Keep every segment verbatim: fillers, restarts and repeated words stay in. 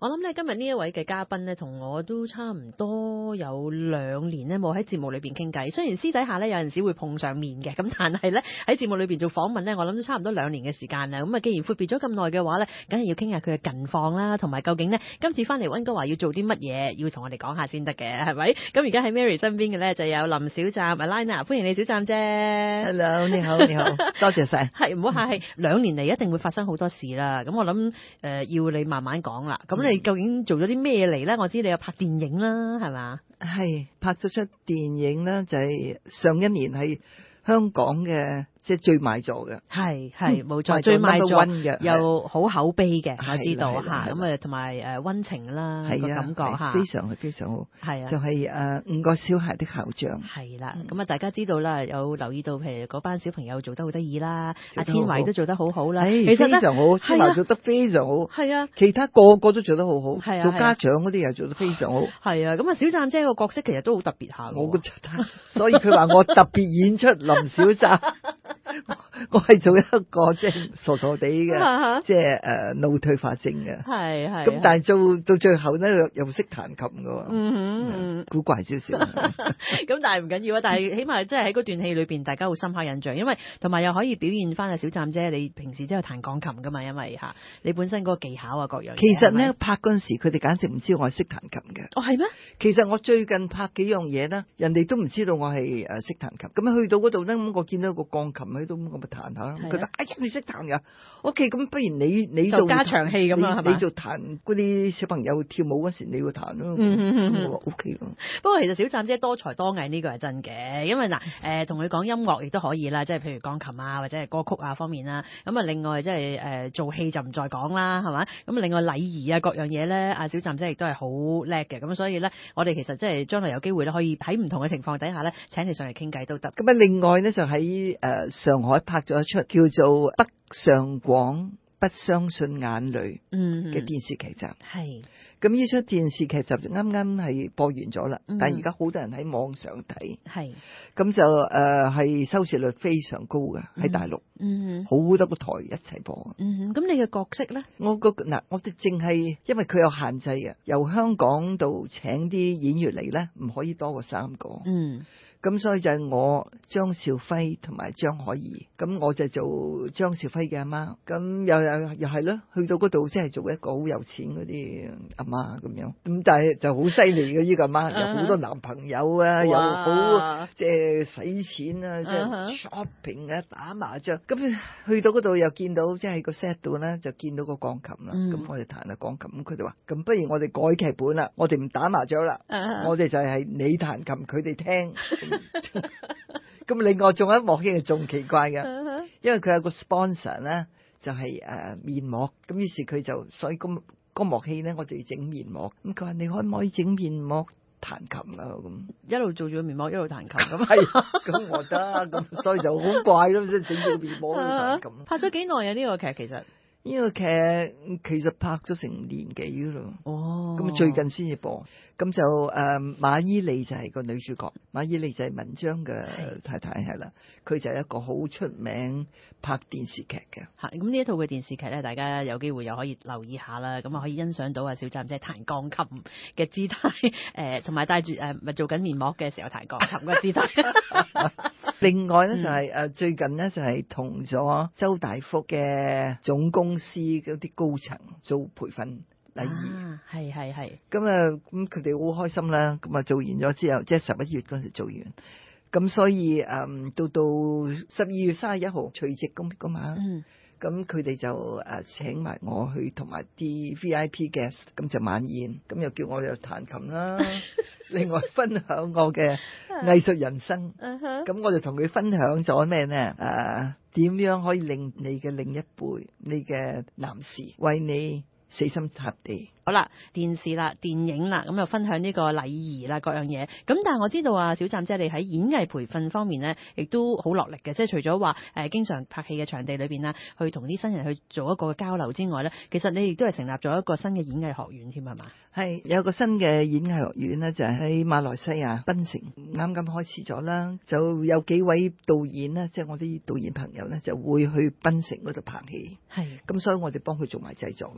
我諗咧今日呢一位嘅嘉賓咧，同我都差唔多有兩年咧冇喺節目裏邊傾偈。雖然私底下咧有陣時會碰上面嘅，咁但係咧喺節目裏邊做訪問咧，我諗都差唔多兩年嘅時間啦。咁啊，既然闊別咗咁耐嘅話咧，梗係要傾下佢嘅近況啦，同埋究竟呢，今次翻嚟溫哥華要做啲乜嘢，要同我哋講下先得嘅，係咪？咁而家喺 Mary 身邊嘅咧就有林小湛 Alina， 歡迎你小湛姐。 Hello， 你好，你好，多謝晒。 係唔好客氣，兩年嚟一定會發生好多事啦。咁我諗誒、呃、要你慢慢講啦。咁你究竟做咗啲咩嚟咧？我知你有拍電影啦，係嘛？ 係拍咗出電影啦，就係、是、上一年係香港嘅。即係最賣座嘅，係係冇錯，最賣座嘅，又好口碑嘅，我知道嚇。咁啊，同埋誒溫情啦個感覺嚇， 非常係非常好。係啊，就係、是、誒、呃、五個小孩的校長。 係啦，咁、嗯、啊大家知道啦，有留意到譬如嗰班小朋友做得好得意啦，阿天偉都做得好好啦，其實非常好，天偉做得非常好。係啊，其他個個都做得好好，係啊，做家長嗰啲又做得非常好。係啊， 咁啊小湛姐個角色其實都好特別下。 我覺得，所以佢話我特別演出林小湛。我係做一個即係傻傻地嘅，即係誒腦退化症嘅，係係。咁但係做到最後咧，又又識彈琴嘅，嗯嗯，古怪少少。 咁但係唔緊要啊，但係起碼即係喺嗰段戲裏邊，大家好深刻印象，因為同埋又可以表現翻阿小湛姐，你平時都有彈鋼琴噶嘛，因為吓你本身嗰個技巧啊各樣。 其實咧拍嗰陣時，佢哋簡直唔知我係識彈琴嘅。 哦係咩？ 其實我最近拍幾樣嘢咧，人哋都唔知道我係誒識彈琴。咁樣去到嗰度咧，咁我見到個鋼琴喺度，咁我咪彈下。佢話：哎呀，你識彈㗎 ？OK，咁不如你你做加長戲咁樣， 你做彈嗰啲小朋友跳舞嗰時，你要彈咯。嗯嗯嗯，我話 OK 咯。 不過其實小湛姐多才多藝呢個係真嘅，因為嗱誒同佢講音樂亦都可以啦，即係譬如鋼琴啊或者係歌曲啊方面啦。咁啊另外即係誒做戲就唔再講啦，係嘛？咁另外禮儀啊各樣嘢咧，阿小湛姐亦都係好叻嘅。咁所以咧，我哋其實即係將來有機會咧，可以喺唔同嘅情況底下咧，請你上嚟傾偈都得。 咁啊另外咧就喺誒上海拍咗一出叫做北上廣不相信眼淚嘅電視劇集，係咁呢出電視劇集就啱啱係播完咗啦，嗯、但係而家好多人喺網上睇，係咁就誒係、呃、收視率非常高嘅喺大陸，嗯，好多個台一齊播， 嗯，咁你嘅角色咧？ 我個嗱，我哋淨係因為佢有限制嘅，由香港度請啲演員嚟咧，唔可以多過三個，嗯。咁所以就係我張兆輝同埋張可頤，咁我就做張兆輝嘅阿媽，咁又又又係咯，去到嗰度即係做一個好有錢嗰啲阿媽咁樣，咁但係就好犀利嘅呢個阿媽，有好多男朋友啊，又好即係使錢啊，即係 shopping 啊，打麻將，咁去到嗰度又見到即係個 set 度咧，就見到個鋼琴啦，咁、嗯、我哋彈下鋼琴，佢哋話，咁不如我哋改劇本啦，我哋唔打麻將啦，我哋就係你彈琴，佢哋聽。咁另外仲有一幕戲係仲奇怪嘅，因為佢有個 sponsor 咧，就係、是、誒、呃、面膜，咁於是佢就所以咁嗰幕戲咧，我哋整面膜，咁佢話你可唔可以整面膜彈琴啊？咁一路做住個面膜一路彈琴咁， 係咁我得，咁所以就好怪咯，即係整住個面膜一路彈琴。 拍咗幾耐啊？呢、這個劇其實。 呢個劇其實拍咗成年幾咯，哦，咁最近先至播，咁就誒、呃、馬伊琍就係個女主角，馬伊琍就係文章嘅太太係啦，佢就係一個好出名拍電視劇嘅， 嚇，咁呢一套嘅電視劇咧，大家有機會又可以留意下啦，咁啊可以欣賞到啊小湛姐彈鋼琴嘅姿態，誒同埋帶住誒咪做緊面膜嘅時候彈鋼琴嘅姿態。 另外咧就係、是、誒、嗯、最近咧就係同咗周大福嘅總公司嗰啲高層做培訓禮儀， 係係係。 咁啊咁佢哋好開心啦，咁啊做完咗之後，即係十一月嗰陣時做完，咁所以誒、嗯、到到十二月三十一號除夕咁嗰晚，咁佢哋就誒請埋我去同埋啲 V I P guest，咁就晚宴，咁又叫我又彈琴啦。另外分享我嘅藝術人生，咁、uh-huh. 我就同佢分享咗咩呢？誒、啊，點樣可以令你嘅另一輩、你嘅男士為你死心塌地？ 好啦，電視啦、電影啦，咁又分享呢個禮儀啦，各樣嘢。咁但係我知道啊，小湛姐你喺演藝培訓方面咧，亦都好落力嘅。即係除咗話誒，經常拍戲嘅場地裏邊啦，去同啲新人去做一個交流之外咧，其實你亦都係成立咗一個新嘅演藝學院添，係嘛？ 係有個新嘅演藝學院咧，就係喺馬來西亞檳城啱啱開始咗啦。就有幾位導演咧，即係我啲導演朋友咧，就會去檳城嗰度拍戲。係咁，所以我哋幫佢做埋製作啦。嗯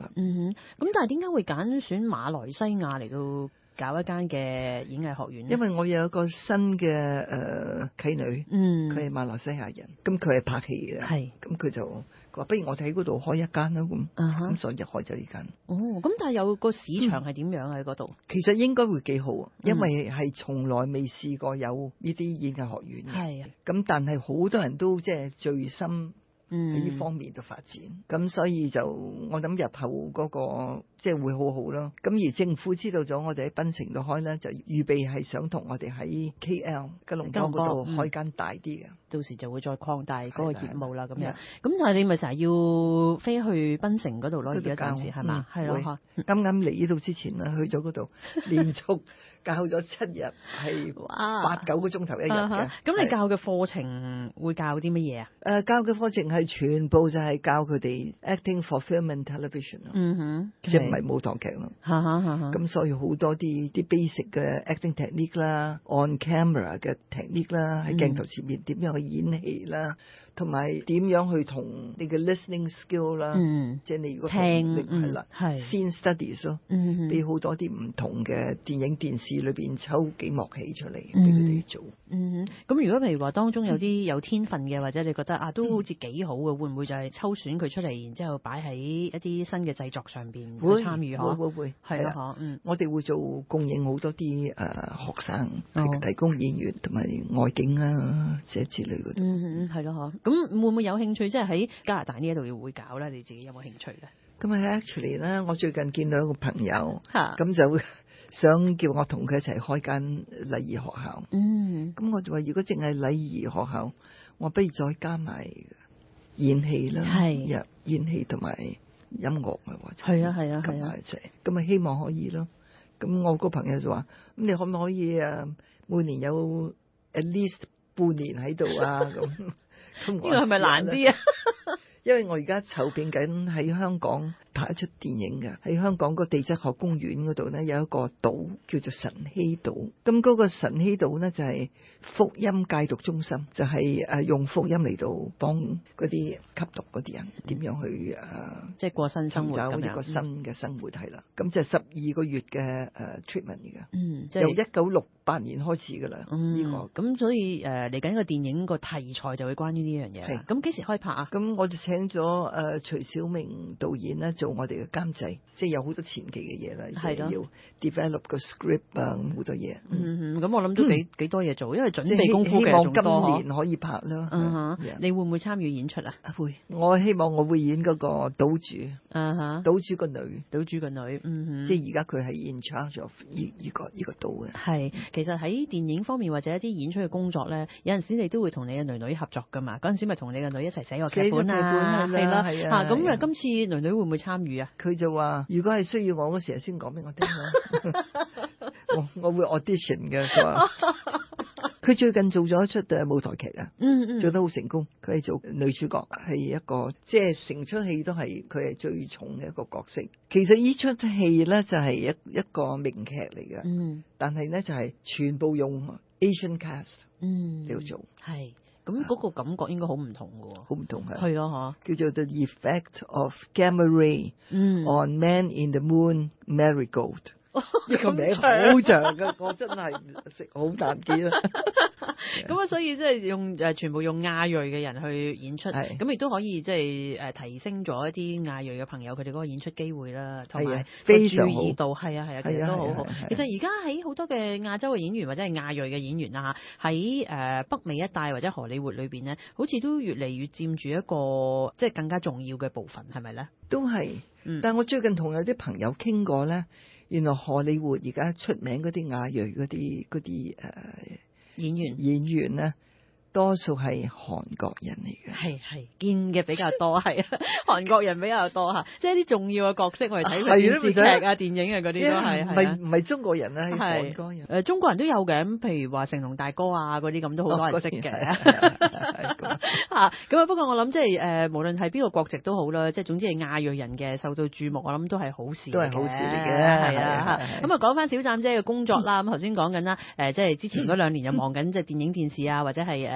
嗯，咁但係點解會揀選馬來西亞嚟到搞一間嘅演藝學院呢？ 因為我有一個新嘅誒契女，嗯，佢係馬來西亞人，咁佢係拍戲嘅，係，咁佢就佢話不如我哋喺嗰度開一間啦，咁，咁、uh-huh. 所以就開咗呢間。哦，咁但係有個市場係點樣喺嗰度？其實應該會幾好，因為係從來未試過有呢啲演藝學院嘅，係啊，咁但係好多人都即係最深。喺呢方面度發展，咁所以就我諗日後嗰個即係會好好咯。咁而政府知道咗我哋喺檳城度開咧，就預備係想同我哋喺 K L 吉隆坡嗰度開間大啲嘅，到時就會再擴大嗰個業務啦。咁樣，咁但係你咪成日要飛去檳城嗰度咯？而家暫時係嘛？係咯，啱啱嚟呢度之前咧，去咗嗰度連續教咗七日，係八九個鐘頭一日嘅。咁你教嘅課程會教啲乜嘢啊？誒，教嘅課程係全部就係教佢哋 acting for film and television 咯，嗯哼，即係唔係舞台劇咯。咁所以好多啲啲 basic 嘅 acting technique 啦 ，on camera 嘅 technique 啦，喺鏡頭前面點樣去演戲啦。同埋點樣去同你嘅 listening skill 啦，嗯、即係你如果聽力係啦，scene studies 咯，俾好多啲唔同嘅電影電視裏邊抽幾幕戲出嚟俾佢哋做。嗯，咁、嗯、如果譬如話當中有啲有天分嘅，或者你覺得啊都好似幾好嘅、嗯，會唔會就係抽選佢出嚟，然之後擺喺一啲新嘅製作上邊去參與？會會會係咯，嗯，我哋會做供應好多啲誒、呃、學生，哦、提供演員同埋外景啊，即係之類嗰啲。嗯嗯，係咯，嗬。咁會唔會有興趣？即係喺加拿大呢一度要會搞咧？你自己有冇興趣咧？咁啊，actually 咧，我最近見到一個朋友，咁就想叫我同佢一齊開間禮儀學校。嗯，咁我就話如果淨係禮儀學校，我不如再加埋演戲啦，係，演戲同埋音樂啊，或者係啊係啊係啊，一齊，咁啊希望可以咯。咁我個朋友就話：咁你可唔可以啊？每年有 at least 半年喺度啊？咁。呢個係咪難啲啊？因為我而家籌備緊喺香港拍一出電影嘅，喺香港個地質學公園嗰度呢，有一個島叫做晨曦島。咁嗰個晨曦島呢，就係福音戒毒中心，就係誒用福音嚟到幫嗰啲吸毒嗰啲人點樣去誒，即係過新生活咁樣，一個新嘅生活係啦。咁就係十二個月嘅誒 treatment 嚟嘅，嗯，由一九六八年開始噶啦。嗯，呢個咁所以誒嚟緊個電影個題材就會關於呢樣嘢。係，咁幾時開拍啊？咁我就請咗誒徐小明導演咧做我哋嘅監製，即係有好多前期嘅嘢啦，係咯，要 develop 個 script 啊，好多嘢。嗯嗯，咁我諗都幾幾多嘢做，因為準備功夫嘅仲多。希望今年可以拍啦。嗯哼，你會唔會參與演出啊？會，我希望我會演嗰個島主。嗯哼，島主個女，島主個女。嗯哼，即係而家佢係 in charge of 依依個依個島嘅。係，其實喺電影方面或者一啲演出嘅工作咧，有陣時你都會同你嘅女女合作噶嘛。嗰陣時咪同你嘅女一齊寫個劇本啊，係啦，係啊。咁啊，今次女女會唔會參與啊？佢就話：如果係需要我嗰時候先講俾我聽啦。我我會 audition 嘅。佢話佢最近做咗一出誒舞台劇啊，嗯嗯，做得好成功。佢係做女主角，係一個即係成出戲都係佢係最重嘅一個角色。其實呢出戲咧就係一一個名劇嚟嘅，嗯，但係咧就係全部用 Asian cast，嗯，嚟做，係。咁嗰個感覺應該好唔同嘅喎，好唔同嘅，係咯嚇，叫做 The Effect of Gamma Ray on Man in the Moon Marigold。呢個名好長嘅，我真係食好難記啦。咁啊，所以即係用誒全部用亞裔嘅人去演出，咁亦都可以即係誒提升咗一啲亞裔嘅朋友佢哋嗰個演出機會啦，同埋非常注意到，係啊係啊，其實都好好。其實而家喺好多嘅亞洲嘅演員或者係亞裔嘅演員啊，喺誒北美一帶或者荷里活裏邊呢，好似都越嚟越佔住一個即係更加重要嘅部分，係咪咧？都係，嗯，但係我最近同有啲朋友傾過咧。原來荷里活而家出名嗰啲亞裔嗰啲嗰啲誒演員演員咧，多數係韓國人嚟嘅，係係見嘅比較多，係啊，韓國人比較多嚇，即係啲重要嘅角色我哋睇佢電視劇啊、電影啊嗰啲都係，唔係唔係中國人啊，係韓國人。誒中國人都有嘅，咁譬如話成龍大哥啊嗰啲咁都好多人識嘅嚇。咁啊不過我諗即係誒無論係邊個國籍都好啦，即係總之係亞裔人嘅受到注目，我諗都係好事，都係好事嚟嘅，係啊。咁啊講翻小湛姐嘅工作啦，咁頭先講緊啦，誒即係之前嗰兩年又忙緊即係電影電視啊，或者係誒。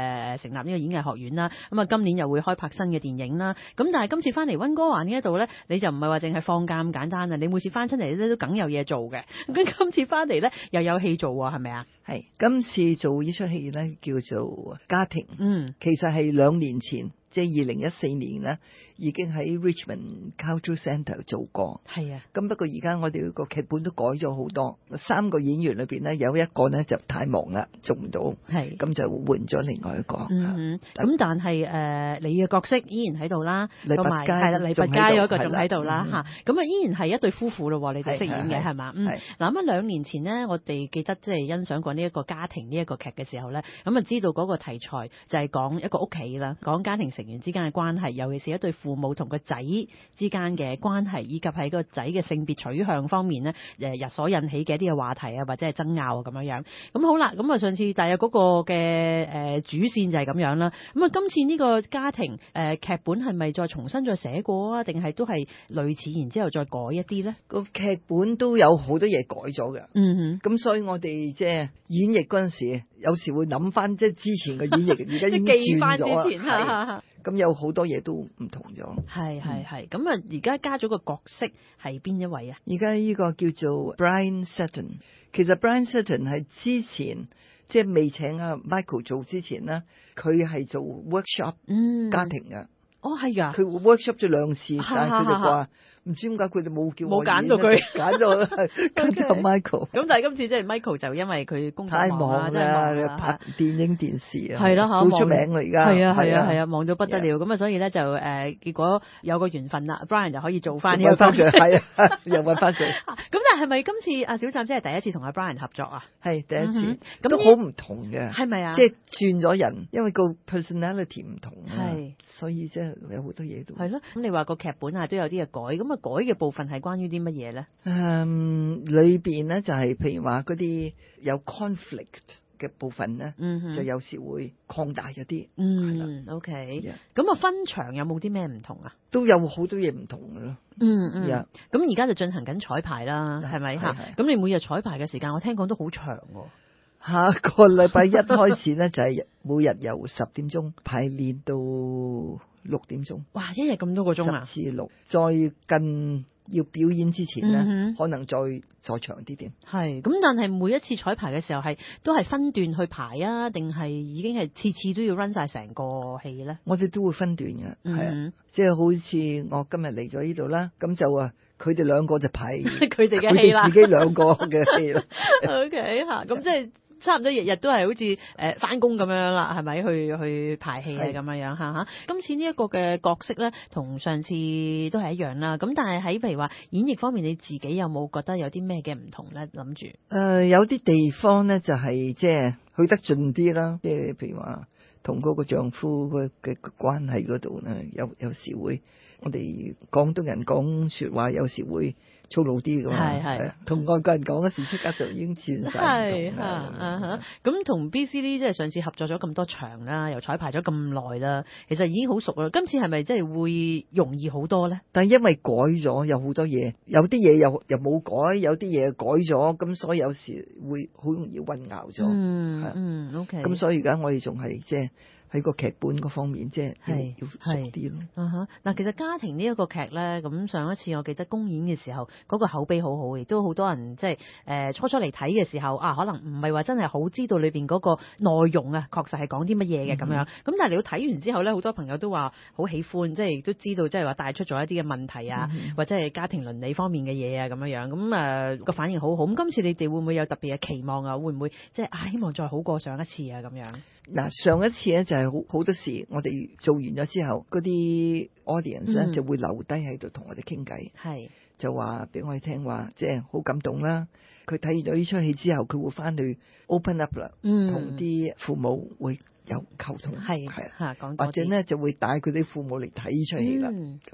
誒成立呢個演藝學院啦。咁啊，今年又會開拍新嘅電影啦。咁但係今次翻嚟溫哥華呢一度咧，你就唔係話淨係放假咁簡單啊！你每次翻親嚟咧都梗有嘢做嘅。咁今次翻嚟咧又有戲做喎，係咪啊？ 係，今次做呢出戲咧叫做家庭。 嗯， 其實係兩年前。即係二零一四年咧，已經喺 Richmond Cultural Centre 做過。 係啊， 咁不過而家我哋個劇本都改咗好多。三個演員裏邊咧，有一個咧就太忙啦，做唔到。係，咁就換咗另外一個。 嗯，咁但係誒、呃，你嘅角色依然喺度啦， 同埋係啦，李拔佳嗰個仲喺度啦嚇。咁啊，依然係一對夫婦咯，你哋飾演嘅係嘛？嗯，嗱咁啊，兩年前呢，我哋記得即係欣賞過呢一個家庭呢一個劇嘅時候咧，咁啊知道嗰個題材就係講一個屋企啦，講家庭成員之間嘅關係，尤其是一對父母同個仔之間嘅關係，以及喺個仔嘅性別取向方面呢，誒日所引起嘅一啲嘅話題啊，或者係爭拗啊咁樣樣。咁好啦，咁啊上次大約嗰個嘅誒主線就係咁樣啦。咁啊今次呢個家庭誒劇本係咪再重新再寫過啊？定係都係類似，然之後再改一啲咧？ 個劇本都有好多嘢改咗嘅。 嗯哼，咁所以我哋即係演繹嗰陣時，有時會諗翻即係之前嘅演繹，而家已經轉咗。咁有好多嘢都唔同咗。 係係係。咁啊，而家加咗個角色係邊一位啊？ 而家呢個叫做 Brian Sutton。其實 Brian Sutton 係之前即係未請阿 Michael 做之前咧，佢係做 workshop 家庭嘅。嗯、哦，係㗎。佢 workshop 咗兩次，但係佢哋話唔知點解佢哋冇叫我冇揀到佢， 揀咗揀咗 Michael。 咁但係今次即係 Michael 就因為佢工作太忙啦，拍電影電視啊， 係咯， 好出名啦而家。係啊係啊係啊，忙到不得了。咁啊，所以咧就誒結果有個緣分啦 ，Brian 就可以做翻呢個角色。 係啊，又揾翻佢。 咁但係係咪今次阿小湛即係第一次同阿 Brian 合作啊？ 係第一次，咁都好唔同嘅。 係咪啊？ 即係轉咗人，因為個 personality 唔同啊，所以即係有好多嘢都係咯。咁你話個劇本啊都有啲嘢改，咁啊改嘅部分係關於啲乜嘢咧？ 嗯，裏邊咧就係譬如話嗰啲有 conflict 嘅部分咧，嗯，就有時會擴大咗啲。 嗯 ，OK。咁啊，分場有冇啲咩唔同啊？ 都有好多嘢唔同嘅咯。 嗯嗯。咁而家就進行緊彩排啦，係咪嚇？咁你每日彩排嘅時間，我聽講都好長喎。 下個禮拜一開始咧，就係每日由十點鐘排練到六點鐘。 哇！一日咁多個鐘啊！ 十至六，再近要表演之前咧，嗯，可能再再長啲點。 係咁，但係每一次彩排嘅時候係都係分段去排啊，定係已經係次次都要 run 晒成個戲咧？ 我哋都會分段嘅，係、 嗯、 啊，即係好似我今日嚟咗呢度啦，咁就啊，佢哋兩個就排佢哋嘅戲啦， 自己兩個嘅戲啦。 O K 吓，咁即係。差唔多日日都係好似誒翻工咁樣啦，係咪去去排戲啊咁樣樣嚇嚇？今次呢一個嘅角色咧，同上次都係一樣啦。咁但係喺譬如話演繹方面，你自己有冇覺得有啲咩嘅唔同咧？諗住誒有啲地方咧就係即係去得盡啲啦，即係譬如話同嗰個丈夫嘅嘅關係嗰度咧，有有時會我哋廣東人講説話有時會粗魯啲㗎嘛，係係同外國人講嗰時即刻就已經轉晒。係嚇啊嚇！ 咁同 B C 呢，即係上次合作咗咁多場啦，又彩排咗咁耐啦，其實已經好熟啦。今次係咪真係會容易好多咧？ 但係因為改咗有好多嘢，有啲嘢又又冇改，有啲嘢改咗，咁所以有時會好容易混淆咗。 嗯嗯 ，OK。 咁所以而家我哋仲係即係喺個劇本嗰方面，即係要，要熟啲咯。 啊哈！嗱，其實家庭呢一個劇咧，咁上一次我記得公演嘅時候，嗰個口碑好好，亦都好多人即係誒初初嚟睇嘅時候啊，可能唔係話真係好知道裏邊嗰個內容啊，確實係講啲乜嘢嘅咁樣。咁但係你要睇完之後咧，好多朋友都話好喜歡，即係都知道即係話帶出咗一啲嘅問題啊，或者係家庭倫理方面嘅嘢啊咁樣樣。咁誒個反應好好。咁今次你哋會唔會有特別嘅期望啊？會唔會即係啊希望再好過上一次啊咁樣？ 嗱，上一次咧就係好好多時，我哋做完咗之後，嗰啲 audience 咧、嗯、就會留低喺度同我哋傾偈，係就話俾我哋聽話，即係好感動啦。佢睇完咗呢出戲之後，佢會翻去 open up 啦，同啲父母會有溝通，係係啊，或者咧就會帶佢啲父母嚟睇呢出戲啦，咁、嗯、樣。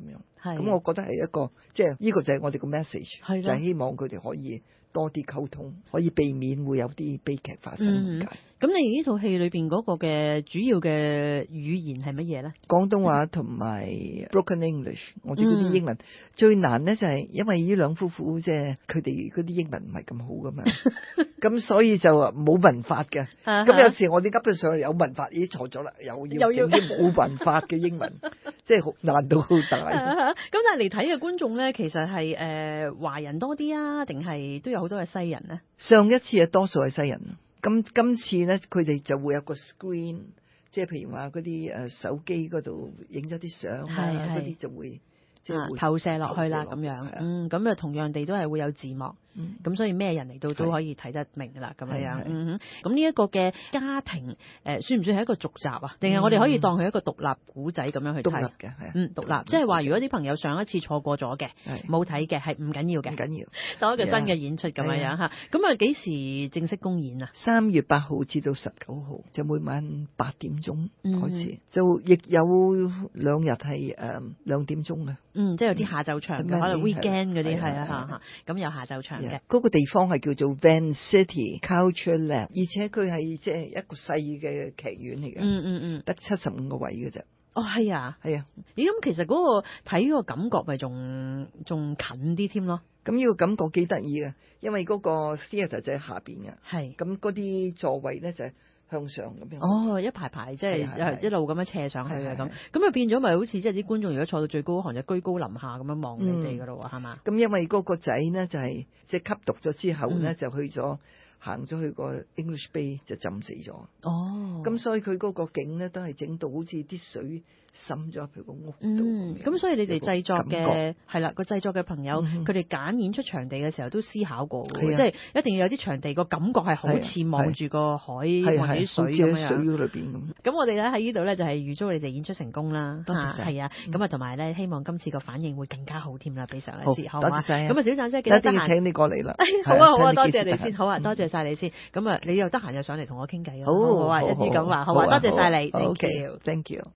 咁我覺得係一個即係呢個就係我哋個 message，就係希望佢哋可以多啲溝通，可以避免會有啲悲劇發生。 嗯咁你呢套戲裏邊嗰個嘅主要嘅語言係乜嘢咧？廣東話同埋 broken English， 我哋嗰啲英文、嗯、最難咧就係因為呢兩夫婦即係佢哋嗰啲英文唔係咁好噶嘛，咁所以就冇文法嘅。咁有時我哋急到上嚟有文法，咦錯咗啦，又要整啲冇文法嘅英文，即係好難度好大。 咁但係嚟睇嘅觀眾咧，其實係誒、呃、華人多啲啊，定係都有好多嘅西人咧？ 上一次啊，多數係西人。咁今次咧，佢哋就會有個 screen， 即係譬如話嗰啲誒手機嗰度影咗啲相啊，嗰啲就會即係會投射落去啦，咁樣。嗯，咁啊同樣地都係會有字幕。咁、嗯、所以咩人嚟到都可以睇得明㗎啦，咁樣樣。嗯哼。咁呢一個嘅家庭誒、呃，算唔算係一個續集啊？定係我哋可以當佢一個獨立古仔咁樣去睇？ 獨立嘅係。 嗯，獨立，即係話如果啲朋友上一次錯過咗嘅，冇睇嘅係唔緊要嘅，唔緊要，當一個新嘅演出咁樣樣嚇。咁啊幾時正式公演啊？三月八號至到十九號，就每晚八點鐘開始，嗯、就亦有兩日係誒兩點鐘嘅。嗯，即係有啲下晝場嘅，可能 weekend 嗰啲係啊嚇嚇。咁有下晝場。嗰、yeah, 個地方係叫做 Van City Culture Lab， 而且佢係即係一個細嘅劇院嚟嘅。嗯嗯嗯，得七十五個位嘅啫。哦，係啊，係啊。咦，咁其實嗰個睇個感覺咪仲仲近啲添咯。咁呢個感覺幾得意嘅，因為嗰個 theatre 就喺下邊嘅。係。咁嗰啲座位咧就係向上咁樣。哦，一排排即係一路咁樣斜上去嘅咁，咁啊變咗咪好似即係啲觀眾如果坐到最高行就居高臨下咁樣望你哋噶咯喎，係、嗯、嘛？咁因為嗰個仔呢，就係即係吸毒咗之後呢，嗯、就去咗行咗去個 English Bay 就浸死咗。哦，咁所以佢嗰個景呢，都係整到好似啲水滲咗入佢個屋度。嗯，咁所以你哋製作嘅係啦，個製作嘅朋友佢哋揀演出場地嘅時候都思考過嘅，即係、就是、一定要有啲場地個感覺係好似望住個海望住啲水咁樣。水裏邊咁。咁我哋咧喺呢度咧就係預祝你哋演出成功啦。多謝晒。係啊，咁啊同埋咧希望今次個反應會更加好添啦，比上一次。好，多謝晒。咁啊小贊姐記得得閒請你過嚟啦。好啊好啊，多謝你先。好啊，多謝晒你先。咁啊你又得閒又上嚟同我傾偈啊。好，好啊，一於咁話。好啊，多謝晒你。Thank you。Thank you。